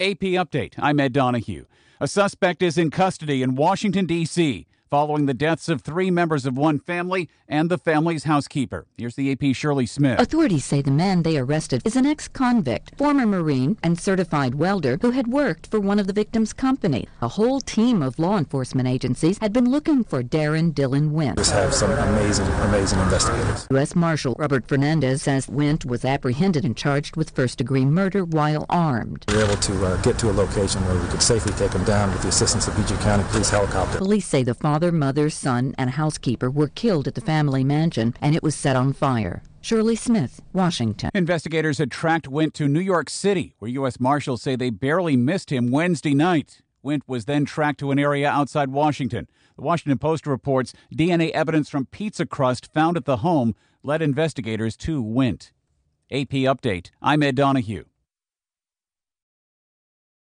AP Update. I'm Ed Donahue. A suspect is in custody in Washington, D.C., following the deaths of 3 members of one family and the family's housekeeper. Here's the AP's Shirley Smith. Authorities say the man they arrested is an ex-convict, former Marine, and certified welder who had worked for one of the victims' company. A whole team of law enforcement agencies had been looking for Darren Dylan Wint. We have some amazing investigators. U.S. Marshal Robert Fernandez says Wint was apprehended and charged with first-degree murder while armed. We were able to get to a location where we could safely take him down with the assistance of PG County Police helicopter. Police say the father, mother, son, and housekeeper were killed at the family mansion, and it was set on fire. Shirley Smith, Washington. Investigators had tracked Wint to New York City, where U.S. Marshals say they barely missed him Wednesday night. Wint was then tracked to an area outside Washington. The Washington Post reports DNA evidence from pizza crust found at the home led investigators to Wint. AP Update. I'm Ed Donahue.